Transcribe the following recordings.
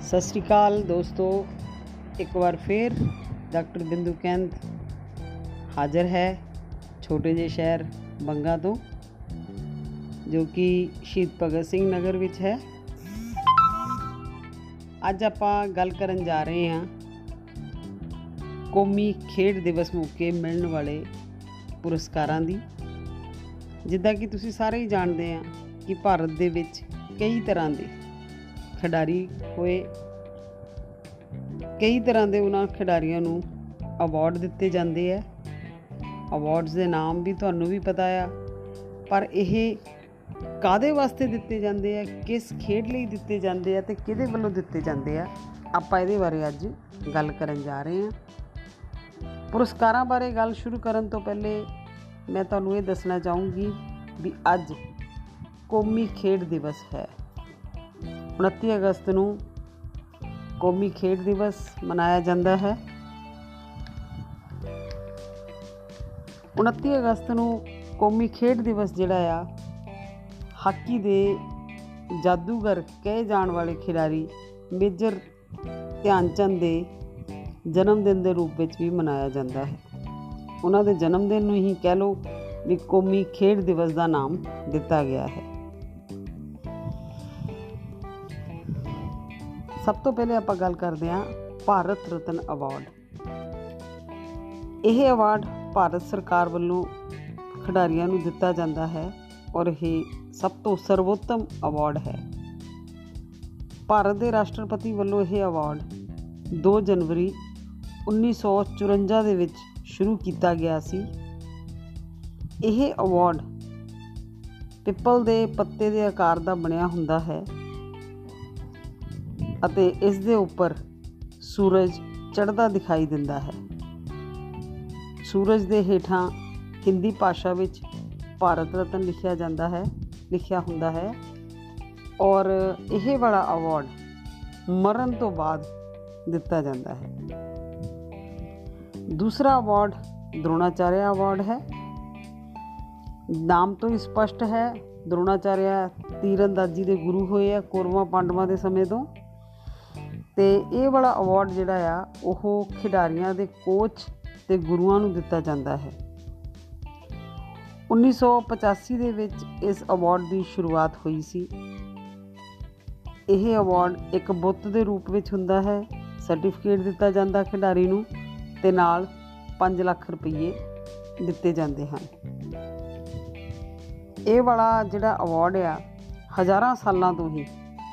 सत श्री अकाल दोस्तों, एक बार फिर डॉक्टर बिंदु कैंथ हाज़र है छोटे ਜਿਹੇ शहर बंगा तो जो कि शहीद भगत सिंह नगर विच है। अज आपां गल करन जा रहे हैं कौमी खेड दिवस मौके मिलण वाले पुरस्कारां दी। जिद्दां कि तुसीं सारे ही जाणदे आ कि भारत दे विच कई तरह के खिडारी होए, कई तरह के उन्होंने खिडारियों नूं अवार्ड दिते जाते हैं। अवार्ड्स के नाम भी तुहानूं भी पता आ, पर यह कादे वास्ते दिते जाते हैं, किस खेड लई दिते जाते हैं, तो किहदे वल्लों दिते जाते हैं, आपां इहदे बारे अज गल करन जा रहे हैं। पुरस्कारां बारे गल शुरू करन तो पहले मैं तुहानूं ये दसना चाहूँगी भी अज कौमी खेड दिवस है। 29 अगस्त नूं कौमी खेड दिवस मनाया जाता है। 29 अगस्त नूं कौमी खेड दिवस जिहड़ा आ हाकी दे जादूगर कहे जाण वाले खिडारी मेजर ध्यानचंद दे जन्मदिन के रूप में भी मनाया जाता है। उन्हां दे जन्मदिन नूं ही कह लो भी कौमी खेड दिवस का नाम दिता गया है। सब तो पहले आप गल करते हैं भारत रत्न अवार्ड। यह अवार्ड भारत सरकार वालों खिडारियों को दिता जाता है और यह सब तो सर्वोत्तम अवार्ड है। भारत के राष्ट्रपति वालों यह अवार्ड 2 जनवरी 1954 के विच शुरू किया गया सी। यह अवार्ड पिपल के पत्ते के आकार का बनया हुंदा है ਅਤੇ इस दे उपर सूरज चढ़दा दिखाई दिंदा है। सूरज के हेठां हिंदी भाषा विच भारत रत्न लिखिया हुंदा है और यह वाला अवार्ड मरण तो बाद दिता जाता है। दूसरा अवार्ड द्रोणाचार्य अवार्ड है। नाम तो ही स्पष्ट है, द्रोणाचार्य तीरंदाजी के गुरु होए आ कौरवां पांडवां के समय तो। तो ये वाला अवार्ड जिहड़ा आ ओह खिडारियां दे कोच ते गुरुआं नूं दिता जाता है। 1985 दे विच इस अवार्ड की शुरुआत हुई सी। यह अवार्ड एक बुੱਤ के रूप में हुंदा है। सर्टिफिकेट दिता जाता खिडारी नूं ते नाल 5 लाख रुपये दिते जाते हैं। ये वाला जिहड़ा अवार्ड आ हज़ारां सालों तो ही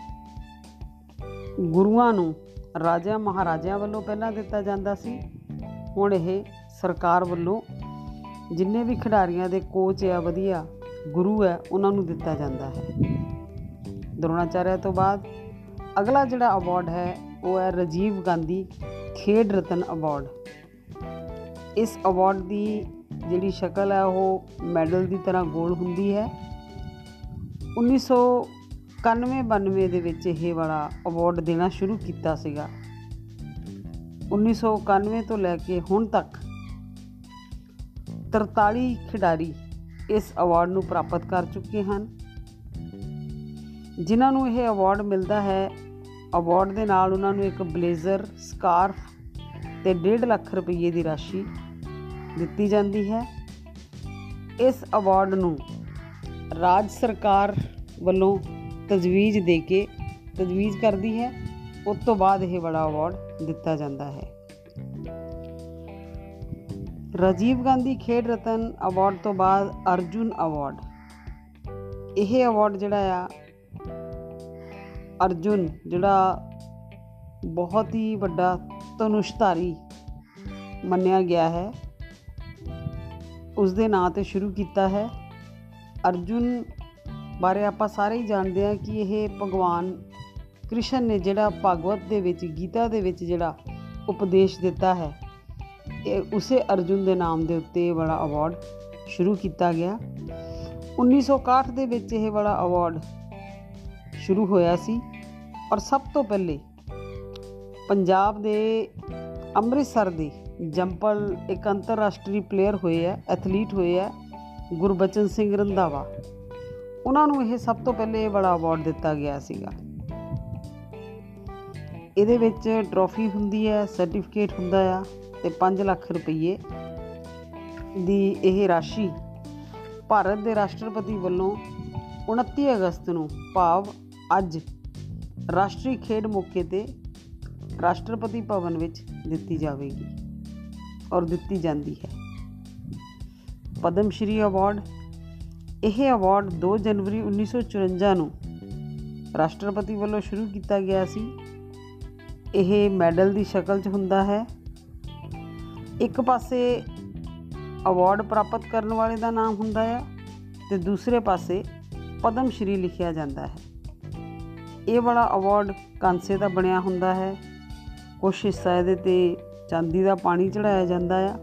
गुरुआं नूं राजा महाराजा वालों पहला दिता जाता सी। हुण यह सरकार वालों जिन्ने भी खिडारियां दे कोच आ वधिया गुरु है उन्होंने दिता जाता है। द्रोणाचार्य तो बाद अगला जिहड़ा अवार्ड है वो है राजीव गांधी खेड रत्न अवार्ड। इस अवार्ड की जिहड़ी शक्ल है वो मैडल की तरह गोल हुंदी है। 1991-92 ਦੇ ਵਿੱਚ ਇਹ वाला अवार्ड देना शुरू किया ਸੀਗਾ। 1991 ਤੋਂ ਲੈ ਕੇ ਹੁਣ तक 43 खिडारी इस अवार्ड ਨੂੰ प्राप्त कर चुके हैं। जिन्हां ਨੂੰ ਇਹ अवार्ड मिलता है, अवार्ड ਦੇ ਨਾਲ ਉਹਨਾਂ ਨੂੰ एक ब्लेजर स्कार्फ ਤੇ 1.5 ਲੱਖ रुपये की राशि ਦਿੱਤੀ ਜਾਂਦੀ है। इस अवार्ड ਨੂੰ राज सरकार ਵੱਲੋਂ तजवीज़ दे के तजवीज़ करती है। उस तो बाद यह बड़ा अवार्ड दिता जाता है। राजीव गांधी खेड रत्न अवार्ड तो बाद अर्जुन अवार्ड। यह अवार्ड जिहड़ा आ अर्जुन जिहड़ा बहुत ही वड्डा धनुषधारी मन्निया गया है, उसके नां ते शुरू किया है। अर्जुन बारे आपां सारे ही जानते हैं कि यह भगवान कृष्ण ने जिहड़ा भागवत दे विच गीता दे विच जिहड़ा उपदेश दिता है, उसे अर्जुन के नाम के उत्ते वाला अवार्ड शुरू किया गया। 1961 दे विच यह वाला अवार्ड शुरू होया सी और सब तो पहले पंजाब दे अमृतसर दे जंपल एक अंतरराष्ट्रीय प्लेयर होए है, एथलीट होए है गुरबचन सिंह रंधावा। उन्होंने यह सब तो पहले बड़ा अवार्ड दिता गया सीगा। ਇਹਦੇ ਵਿੱਚ ਟਰੋਫੀ ਹੁੰਦੀ ਹੈ, ਸਰਟੀਫਿਕੇਟ ਹੁੰਦਾ ਆ, ਅਤੇ 5 ਲੱਖ ਰੁਪਈਏ ਦੀ ਇਹ ਰਾਸ਼ੀ ਭਾਰਤ ਦੇ ਰਾਸ਼ਟਰਪਤੀ ਵੱਲੋਂ 29 ਅਗਸਤ ਨੂੰ ਭਾਵ ਅੱਜ ਰਾਸ਼ਟਰੀ ਖੇਡ ਮੌਕੇ 'ਤੇ ਰਾਸ਼ਟਰਪਤੀ ਭਵਨ ਵਿੱਚ ਦਿੱਤੀ ਜਾਵੇਗੀ ਔਰ ਦਿੱਤੀ ਜਾਂਦੀ ਹੈ। ਪਦਮ ਸ਼੍ਰੀ ਅਵਾਰਡ, ਇਹ ਅਵਾਰਡ 2 ਜਨਵਰੀ 1954 ਨੂੰ ਰਾਸ਼ਟਰਪਤੀ ਵੱਲੋਂ ਸ਼ੁਰੂ ਕੀਤਾ ਗਿਆ ਸੀ। ਇਹ ਮੈਡਲ ਦੀ ਸ਼ਕਲ 'ਚ ਹੁੰਦਾ ਹੈ। ਇੱਕ ਪਾਸੇ ਅਵਾਰਡ ਪ੍ਰਾਪਤ ਕਰਨ ਵਾਲੇ ਦਾ ਨਾਮ ਹੁੰਦਾ ਆ ਅਤੇ ਦੂਸਰੇ ਪਾਸੇ ਪਦਮ ਸ਼੍ਰੀ ਲਿਖਿਆ ਜਾਂਦਾ ਹੈ। ਇਹ ਵਾਲਾ ਅਵਾਰਡ ਕਾਂਸੇ ਦਾ ਬਣਿਆ ਹੁੰਦਾ ਹੈ। ਕੁਛ ਹਿੱਸਾ ਇਹਦੇ 'ਤੇ ਚਾਂਦੀ ਦਾ ਪਾਣੀ ਚੜ੍ਹਾਇਆ ਜਾਂਦਾ ਆ।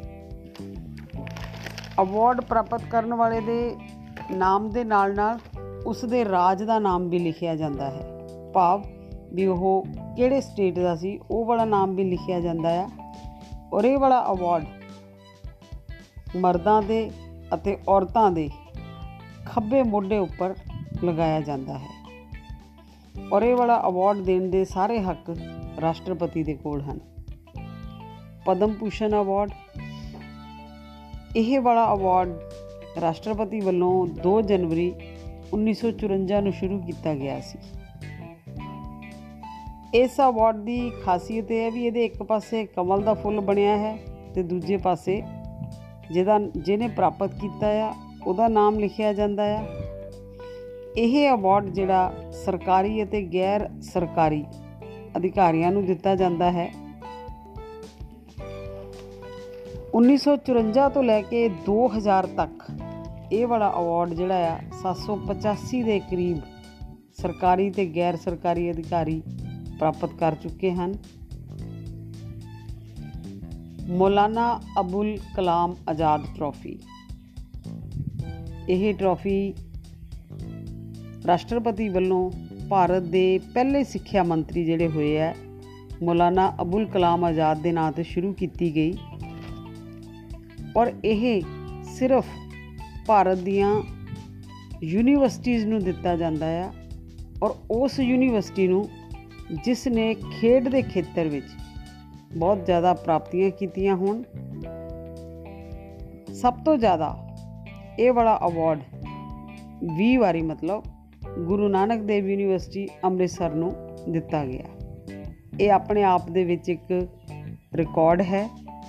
ਅਵਾਰਡ ਪ੍ਰਾਪਤ ਕਰਨ ਵਾਲੇ ਦੇ ਨਾਮ ਦੇ ਨਾਲ ਨਾਲ ਉਸ ਦੇ ਰਾਜ ਦਾ ਨਾਮ ਵੀ ਲਿਖਿਆ ਜਾਂਦਾ ਹੈ, ਭਾਵ ਵੀ ਉਹ ਕਿਹੜੇ ਸਟੇਟ ਦਾ ਸੀ ਉਹ ਵਾਲਾ ਨਾਮ ਵੀ ਲਿਖਿਆ ਜਾਂਦਾ ਆ। ਔਰ ਇਹ ਵਾਲਾ ਅਵਾਰਡ ਮਰਦਾਂ ਦੇ ਅਤੇ ਔਰਤਾਂ ਦੇ ਖੱਬੇ ਮੋਢੇ ਉੱਪਰ ਲਗਾਇਆ ਜਾਂਦਾ ਹੈ। ਔਰ ਇਹ ਵਾਲਾ ਅਵਾਰਡ ਦੇਣ ਦੇ ਸਾਰੇ ਹੱਕ ਰਾਸ਼ਟਰਪਤੀ ਦੇ ਕੋਲ ਹਨ। ਪਦਮ ਭੂਸ਼ਣ ਅਵਾਰਡ, ਇਹ ਵਾਲਾ ਅਵਾਰਡ ਰਾਸ਼ਟਰਪਤੀ ਵੱਲੋਂ 2 ਜਨਵਰੀ 1954 ਨੂੰ ਸ਼ੁਰੂ ਕੀਤਾ ਗਿਆ ਸੀ। ਇਸ ਅਵਾਰਡ ਦੀ ਖਾਸੀਅਤ ਇਹ ਹੈ ਵੀ ਇਹਦੇ ਇੱਕ ਪਾਸੇ ਕਮਲ ਦਾ ਫੁੱਲ ਬਣਿਆ ਹੈ ਅਤੇ ਦੂਜੇ ਪਾਸੇ ਜਿਹਨੇ ਪ੍ਰਾਪਤ ਕੀਤਾ ਆ ਉਹਦਾ ਨਾਮ ਲਿਖਿਆ ਜਾਂਦਾ ਆ। ਇਹ ਅਵਾਰਡ ਜਿਹੜਾ ਸਰਕਾਰੀ ਅਤੇ ਗੈਰ ਸਰਕਾਰੀ ਅਧਿਕਾਰੀਆਂ ਨੂੰ ਦਿੱਤਾ ਜਾਂਦਾ ਹੈ। 1954 ਤੋਂ ਲੈ ਕੇ 2000 ਤੱਕ ਇਹ ਵਾਲਾ ਅਵਾਰਡ ਜਿਹੜਾ ਆ 785 ਦੇ ਕਰੀਬ ਸਰਕਾਰੀ ਅਤੇ ਗੈਰ ਸਰਕਾਰੀ ਅਧਿਕਾਰੀ ਪ੍ਰਾਪਤ ਕਰ ਚੁੱਕੇ ਹਨ। ਮੌਲਾਨਾ ਅਬੁਲ ਕਲਾਮ ਆਜ਼ਾਦ ਟਰੋਫੀ, ਇਹ ਟਰੋਫੀ ਰਾਸ਼ਟਰਪਤੀ ਵੱਲੋਂ ਭਾਰਤ ਦੇ ਪਹਿਲੇ ਸਿੱਖਿਆ ਮੰਤਰੀ ਜਿਹੜੇ ਹੋਏ ਹੈ ਮੌਲਾਨਾ ਅਬੁਲ ਕਲਾਮ ਆਜ਼ਾਦ ਦੇ ਨਾਂ 'ਤੇ ਸ਼ੁਰੂ ਕੀਤੀ ਗਈ। ਔਰ ਇਹ ਸਿਰਫ ਭਾਰਤ ਦੀਆਂ ਯੂਨੀਵਰਸਿਟੀਜ਼ ਨੂੰ ਦਿੱਤਾ ਜਾਂਦਾ ਆ। ਔਰ ਉਸ ਯੂਨੀਵਰਸਿਟੀ ਨੂੰ ਜਿਸ ਨੇ ਖੇਡ ਦੇ ਖੇਤਰ ਵਿੱਚ ਬਹੁਤ ਜ਼ਿਆਦਾ ਪ੍ਰਾਪਤੀਆਂ ਕੀਤੀਆਂ ਹੋਣ। ਸਭ ਤੋਂ ਜ਼ਿਆਦਾ ਇਹ ਵਾਲਾ ਅਵਾਰਡ 20 ਵਾਰੀ ਮਤਲਬ ਗੁਰੂ ਨਾਨਕ ਦੇਵ ਯੂਨੀਵਰਸਿਟੀ ਅੰਮ੍ਰਿਤਸਰ ਨੂੰ ਦਿੱਤਾ ਗਿਆ। ਇਹ ਆਪਣੇ ਆਪ ਦੇ ਵਿੱਚ ਇੱਕ ਰਿਕਾਰਡ ਹੈ।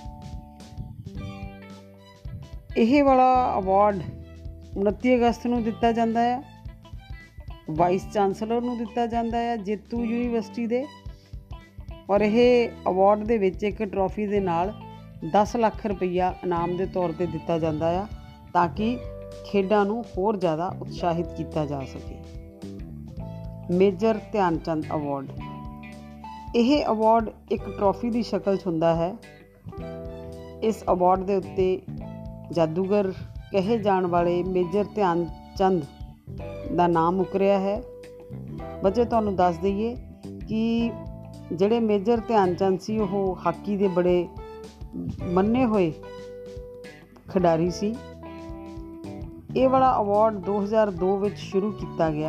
ਇਹ ਵਾਲਾ ਅਵਾਰਡ 29 ਅਗਸਤ ਨੂੰ ਦਿੱਤਾ ਜਾਂਦਾ ਹੈ। ਵਾਈਸ ਚਾਂਸਲਰ ਨੂੰ ਦਿੱਤਾ ਜਾਂਦਾ ਹੈ ਜੇਤੂ ਯੂਨੀਵਰਸਿਟੀ ਦੇ। ਔਰ ਇਹ ਅਵਾਰਡ ਦੇ ਵਿੱਚ ਇੱਕ ਟਰੋਫੀ ਦੇ ਨਾਲ 10 ਲੱਖ ਰੁਪਈਆ ਇਨਾਮ ਦੇ ਤੌਰ 'ਤੇ ਦਿੱਤਾ ਜਾਂਦਾ ਆ ਤਾਂ ਕਿ ਖੇਡਾਂ ਨੂੰ ਹੋਰ ਜ਼ਿਆਦਾ ਉਤਸ਼ਾਹਿਤ ਕੀਤਾ ਜਾ ਸਕੇ। ਮੇਜਰ ਧਿਆਨ ਚੰਦ ਅਵਾਰਡ, ਇਹ ਅਵਾਰਡ ਇੱਕ ਟਰੋਫੀ ਦੀ ਸ਼ਕਲ 'ਚ ਹੁੰਦਾ ਹੈ। ਇਸ ਅਵਾਰਡ ਦੇ ਉੱਤੇ ਜਾਦੂਗਰ ਕਹੇ ਜਾਣ ਵਾਲੇ ਮੇਜਰ ਧਿਆਨ ਚੰਦ ਦਾ ਨਾਮ ਉਕਰਿਆ ਹੈ। ਬੱਚੇ ਤੁਹਾਨੂੰ ਦੱਸ ਦਈਏ ਕਿ ਜਿਹੜੇ ਮੇਜਰ ਧਿਆਨ ਚੰਦ ਸੀ ਉਹ ਹਾਕੀ ਦੇ ਬੜੇ ਮੰਨੇ ਹੋਏ ਖਿਡਾਰੀ ਸੀ। ਇਹ ਵਾਲਾ ਅਵਾਰਡ 2002 ਵਿੱਚ ਸ਼ੁਰੂ ਕੀਤਾ ਗਿਆ।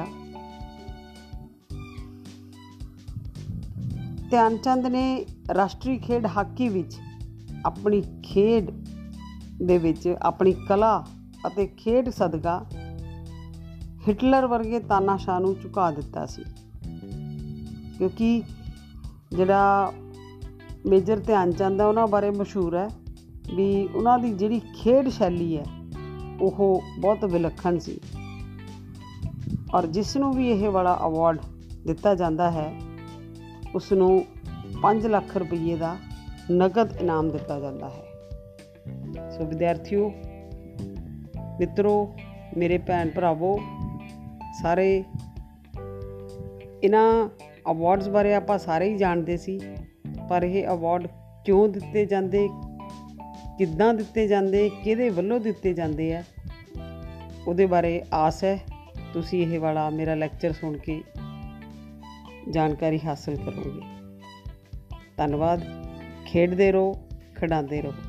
ਧਿਆਨ ਚੰਦ ਨੇ ਰਾਸ਼ਟਰੀ ਖੇਡ ਹਾਕੀ ਵਿੱਚ ਆਪਣੀ ਖੇਡ ਦੇ ਵਿੱਚ ਆਪਣੀ ਕਲਾ ਅਤੇ ਖੇਡ ਸਦਕਾ ਹਿਟਲਰ ਵਰਗੇ ਤਾਨਾਸ਼ਾਹ ਨੂੰ ਝੁਕਾ ਦਿੱਤਾ ਸੀ। ਕਿਉਂਕਿ ਜਿਹੜਾ ਮੇਜਰ ਧਿਆਨ ਚੰਦ ਹੈ ਉਹਨਾਂ ਬਾਰੇ ਮਸ਼ਹੂਰ ਹੈ ਵੀ ਉਹਨਾਂ ਦੀ ਜਿਹੜੀ ਖੇਡ ਸ਼ੈਲੀ ਹੈ ਉਹ ਬਹੁਤ ਵਿਲੱਖਣ ਸੀ। ਔਰ ਜਿਸ ਨੂੰ ਵੀ ਇਹ ਵਾਲਾ ਅਵਾਰਡ ਦਿੱਤਾ ਜਾਂਦਾ ਹੈ ਉਸ ਨੂੰ 5 ਲੱਖ ਰੁਪਈਏ ਦਾ ਨਕਦ ਇਨਾਮ ਦਿੱਤਾ ਜਾਂਦਾ ਹੈ। ਸੋ ਵਿਦਿਆਰਥੀਓ, ਮਿੱਤਰੋ, ਮੇਰੇ ਭੈਣ ਭਰਾਵੋ, ਸਾਰੇ ਇਹਨਾਂ ਅਵਾਰਡਸ ਬਾਰੇ ਆਪਾਂ ਸਾਰੇ ਹੀ ਜਾਣਦੇ ਸੀ, ਪਰ ਇਹ ਅਵਾਰਡ ਕਿਉਂ ਦਿੱਤੇ ਜਾਂਦੇ, ਕਿੱਦਾਂ ਦਿੱਤੇ ਜਾਂਦੇ, ਕਿਹਦੇ ਵੱਲੋਂ ਦਿੱਤੇ ਜਾਂਦੇ ਆ, ਉਹਦੇ ਬਾਰੇ ਆਸ ਹੈ ਤੁਸੀਂ ਇਹ ਵਾਲਾ ਮੇਰਾ ਲੈਕਚਰ ਸੁਣ ਕੇ ਜਾਣਕਾਰੀ ਹਾਸਲ ਕਰੋਗੇ। ਧੰਨਵਾਦ। ਖੇਡਦੇ ਰਹੋ, ਖਿਡਾਉਂਦੇ ਰਹੋ।